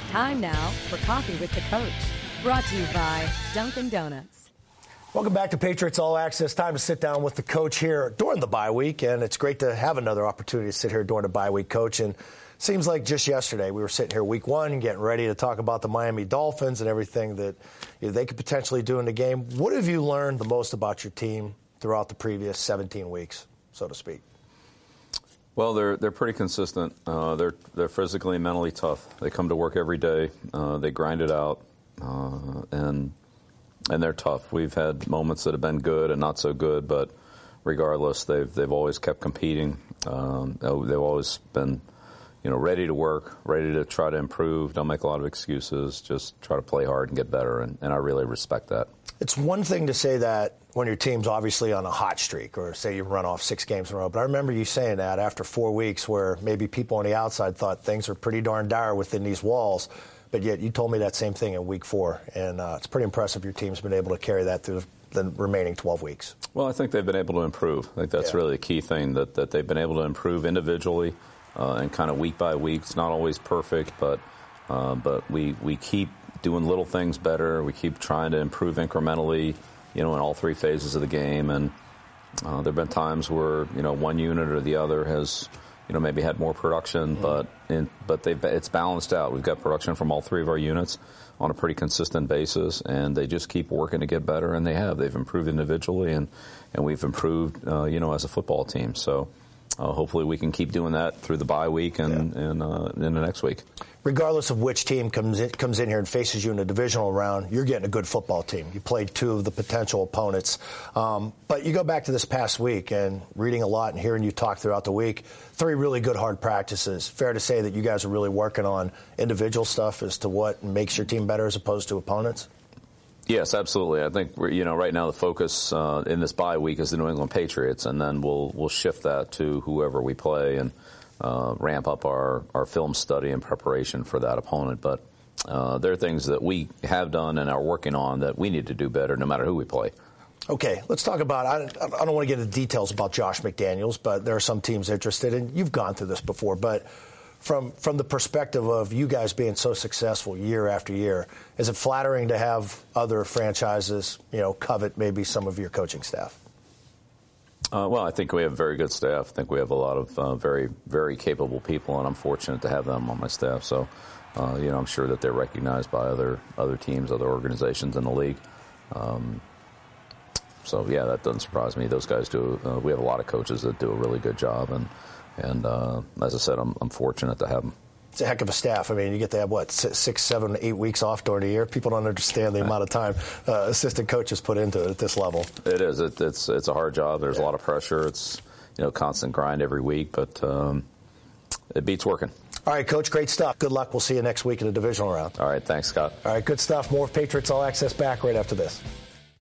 Time now for Coffee with the Coach, brought to you by Dunkin' Donuts. Welcome back to Patriots All Access. Time to sit down with the coach here during the bye week, and it's great to have another opportunity to sit here during the bye week, Coach. And seems like just yesterday we were sitting here week one getting ready to talk about the Miami Dolphins and everything that they could potentially do in the game. What have you learned the most about your team throughout the previous 17 weeks, so to speak? Well, they're pretty consistent. They're physically and mentally tough. They come to work every day. They grind it out, and they're tough. We've had moments that have been good and not so good, but regardless, they've always kept competing. They've always been, ready to work, ready to try to improve. Don't make a lot of excuses. Just try to play hard and get better, and I really respect that. It's one thing to say that when your team's obviously on a hot streak, or say you run off 6 games in a row. But I remember you saying that after 4 weeks where maybe people on the outside thought things are pretty darn dire within these walls. But yet you told me that same thing in week 4. And it's pretty impressive your team's been able to carry that through the remaining 12 weeks. Well, I think they've been able to improve. I think that's really the key thing, that they've been able to improve individually and kind of week by week. It's not always perfect, but we keep doing little things better. We keep trying to improve incrementally, in all 3 phases of the game. And there have been times where, one unit or the other has, maybe had more production, but it's balanced out. We've got production from all 3 of our units on a pretty consistent basis, and they just keep working to get better, and they've improved individually, and we've improved, as a football team. So hopefully we can keep doing that through the bye week and in the next week. Regardless of which team comes in here and faces you in a divisional round, you're getting a good football team. You played 2 of the potential opponents. But you go back to this past week and reading a lot and hearing you talk throughout the week, 3 really good hard practices. Fair to say that you guys are really working on individual stuff as to what makes your team better as opposed to opponents? Yes, absolutely. I think right now the focus in this bye week is the New England Patriots, and then we'll shift that to whoever we play and ramp up our film study and preparation for that opponent. But there are things that we have done and are working on that we need to do better no matter who we play. Okay, let's talk about, I don't want to get into details about Josh McDaniels, but there are some teams interested, and you've gone through this before, but from the perspective of you guys being so successful year after year, is it flattering to have other franchises, covet maybe some of your coaching staff? Well, I think we have a very good staff. I think we have a lot of very, very capable people, and I'm fortunate to have them on my staff. So, I'm sure that they're recognized by other teams, other organizations in the league. So, that doesn't surprise me. Those guys do. We have a lot of coaches that do a really good job, and as I said, I'm fortunate to have them. It's a heck of a staff. I mean, you get to have, 6, 7, 8 weeks off during the year? People don't understand the amount of time assistant coaches put into it at this level. It is. It's a hard job. There's a lot of pressure. It's, constant grind every week, but it beats working. All right, Coach, great stuff. Good luck. We'll see you next week in the divisional round. All right, thanks, Scott. All right, good stuff. More Patriots All Access back right after this.